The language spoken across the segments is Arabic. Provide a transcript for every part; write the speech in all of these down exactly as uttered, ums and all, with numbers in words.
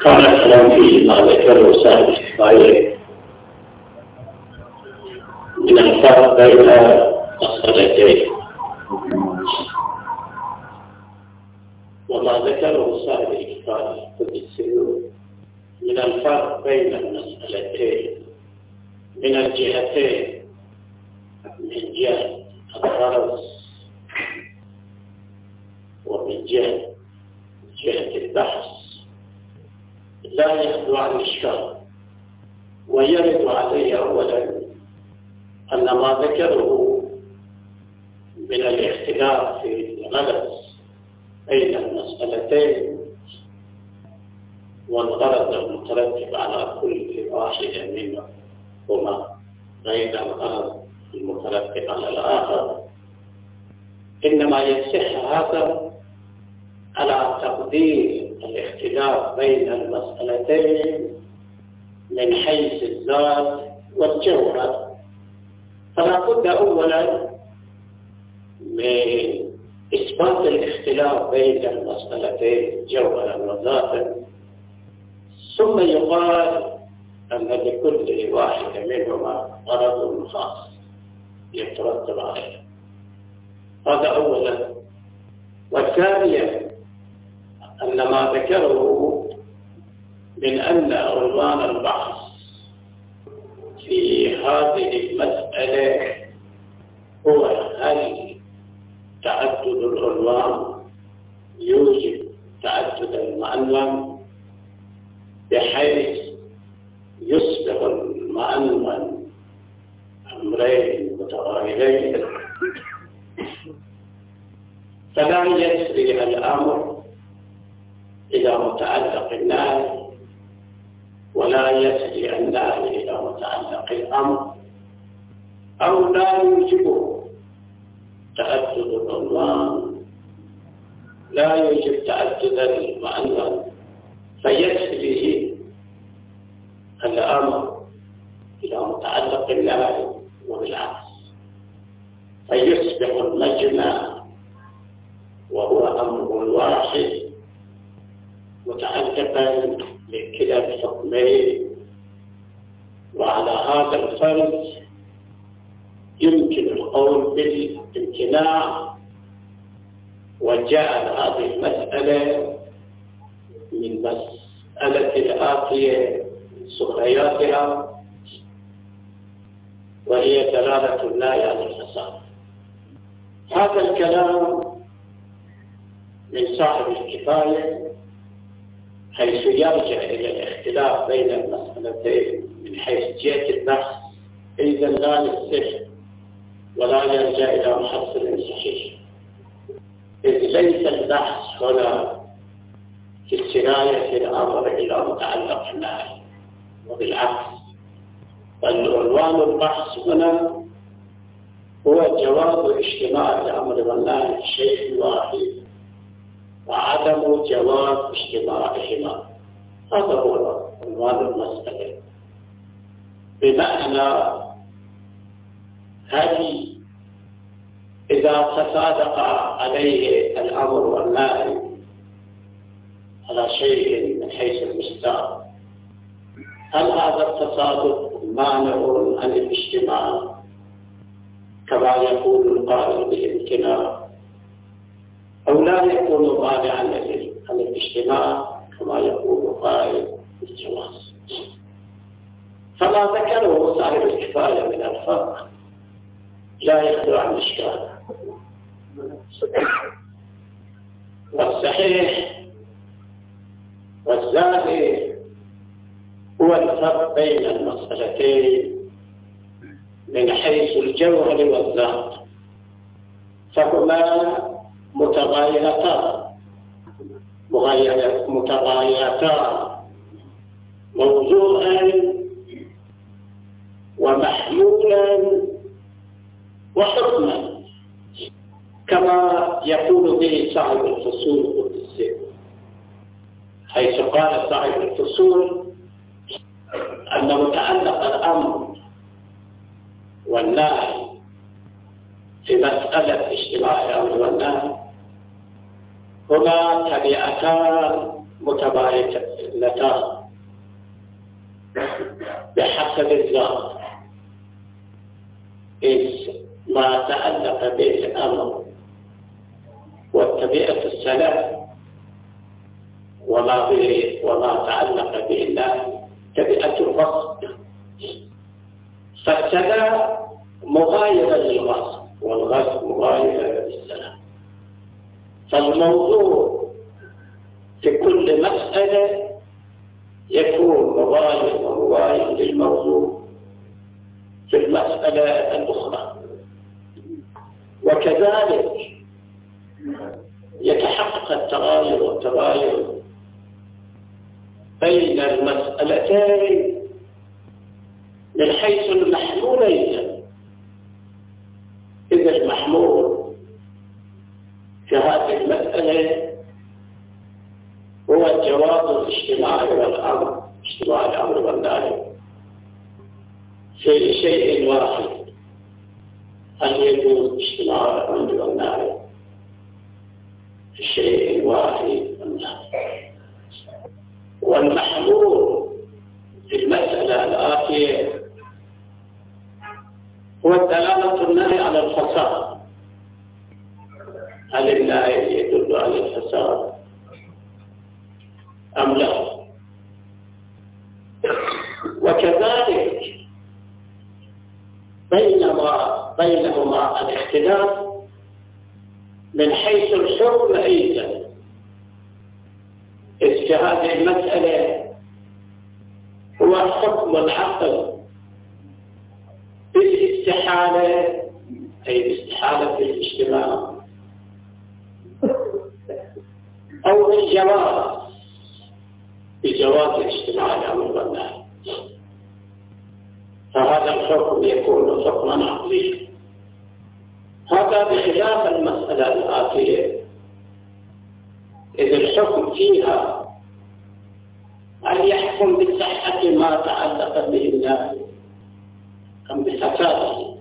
كان الكلام في ما ذكره صاحب الكفاية من الفرق بين مسألتين، وما ذكره صاحب الكفاية من الفرق بين المسألتين من الجهتين، من جهة الغرض ومن جهة جهة البحث، لا يخلو عن الشر. ويرد عليه أولا أن ما ذكره من الاختلاف في الغرض بين المسألتين والغرض المترتب على كل واحدة منهما غير الغرض المترتب على الآخر، إنما يصح هذا على تقدير الاختلاف بين المسألتين من حيث الذات والجوهر. فلا بد أولا من إثبات الاختلاف بين المسألتين جوهرا وذاتا، ثم يقال أن لكل واحد منهما غرض خاص يترتب عليه. هذا أولا. والثانيا أن ما ذكره من أن عنوان البحث في هذه المسألة هو هل تعدد العنوان يوجب تعدد المعنون بحيث يصبح المعنون أمرين متغايرين، فلا يسري الأمر إلى متعلق النهي ولا يسري النهي إلى متعلق الأمر، أو لا يوجب تعدد العنوان لا يوجب تعدد المعنون فيسري الأمر إلى متعلق النهي وبالعكس، فيصبح المجمع وهو أمر واحد متعلقا بكلا الحكمين. وعلى هذا الفرض يمكن القول بالامتناع وجعل هذه المسألة من مسألة الآتية سخرياتها، وهي دلالة النهي عن الفساد. هذا الكلام من صاحب الكفاية حيث يرجع إلى الاختلاف بين المسألتين من حيث جهة البحث، إذا لا يصح ولا يرجع إلى محصل صحيح، إذ ليس البحث هنا في السراية الأمر إلى متعلق النهي وبالعكس، بل عنوان البحث هنا هو جواز اجتماع الأمر والنهي في شيء واحد وعدم جواز اجتماعهما. هذا هو عنوان المسألة، بمعنى هل إذا تصادق عليه الأمر والنهي على شيء من حيث المصداق، هل هذا التصادق مانع عن الاجتماع كما يقول القائل بالامتناع، أو لا يكون مانعا عن الاجتماع كما يقول القائل بالجواز؟ فما ذكره صاحب الكفاية من الفرق لا يخلو عن إشكال. والصحيح والزاهد هو الفرق بين المسألتين من حيث الجوهر والذات، فهما متغايرتان متغايرتان موضوعا ومحمولا وحكما، كما يقول به صاحب الفصول القدسي، حيث قال صاحب الفصول أن متعلق الأمر والنهي في مسألة اجتماع الأمر والنهي هما طبيعتان اثنتان بحسب الذات. إذ ما تعلق به الأمر والتبعة السلف وما به وما تعلق به الله تبعة الغصب، فالسلام مغايرا للغصب والغصب مغايرا للسلام. فالموضوع في كل مسألة يكون مغاير ومغاير للموضوع في المسألة الأخرى، وكذلك يتحقق التغاير والتغاير بين المسألتين من حيث المحمولين. إذا المحمول في هذه المسألة هو الجواز الاجتماعي والأمر اجتماع الأمر والنهي في شيء واحد، هل يجوز اجتماع الأمر والنهي في شيء واحد والنهي؟ والمحمول في المسألة الآتية هو دلالة النهي على الفساد. هل النهي يدل على الفساد أم لا؟ وكذلك بينما بينهما الاختلاف من حيث الحكم أيضا. إذ في هذه المسألة هو حكم العقل بالاستحالة، أي باستحالة الاجتماع، أو الجواز بجواز اجتماع الأمر والنهي، فهذا الحكم يكون حكما عقليا. هذا بخلاف المسألة الآتية، إذ الحكم فيها أن يحكم بصحة ما تعلق به النهي أم بفساده،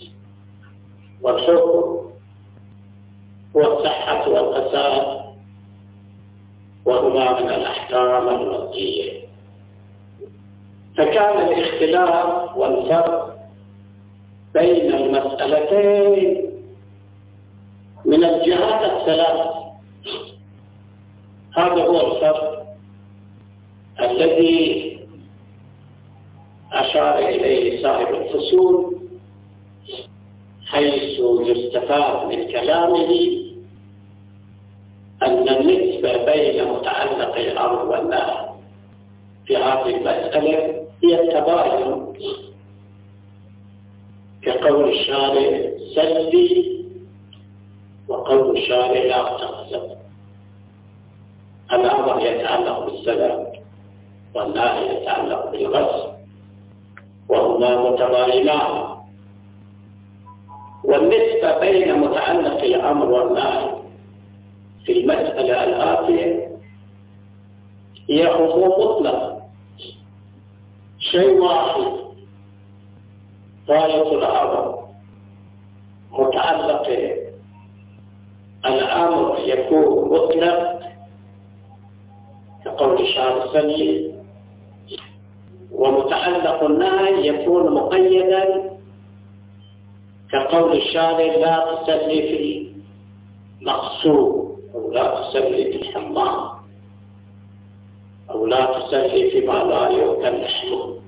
والحكم هو الصحة والفساد، وهما من الأحكام الوضعية. فكان الاختلاف والفرق بين المسألتين من الجهات الثلاث. هذا هو الفرق الذي أشار إليه صاحب الفصول، حيث يستفاد من كلامه أن النسبة بين متعلق الأمر والنهي في هذه المسألة هي التباين، كقول الشارع سلبي وقول الشارع لا تغصب. الأمر يتعلق بالسلام والنهي يتعلق بالغصب، وهما متباينان. والنسبة بين متعلق الأمر والنهي في المسألة الآتية هي عموم مطلق، شيء واحد غاية الأمر متعلق الأمر يكون مطلق كقول الشارع السليم، ومتعلق النهي يكون مقيدا كقول الشارع لا تصلي في المقصود، أو لا تصلي في الحمام، أو لا تصلي فيما لا يؤكل لحمه.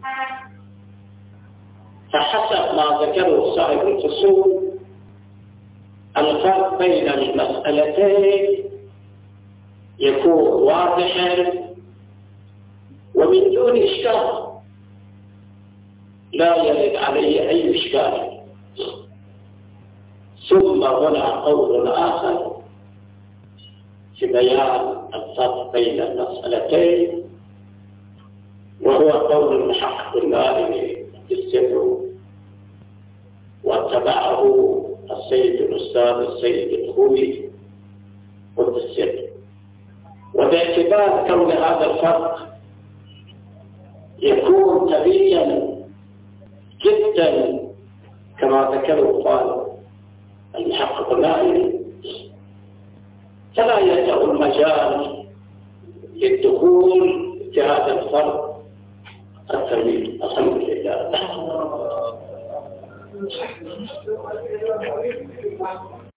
فحسب ما ذكره صاحب الفصول الفرق بين المسألتين يكون واضحا ومن دون إشكال، لا يرد عليه أي إشكال. ثم هنا قول آخر في بيان الفرق بين المسألتين، وهو قول المحقق النائي في السر، واتبعه السيد الأستاذ السيد الخوي قلت السر. وباعتبار كون هذا الفرق يكون طبيعيا جدا كما ذكره قال المحقق النائي، فلا يدع المجال للدخول جهاد الفرد التوحيد. الحمد لله.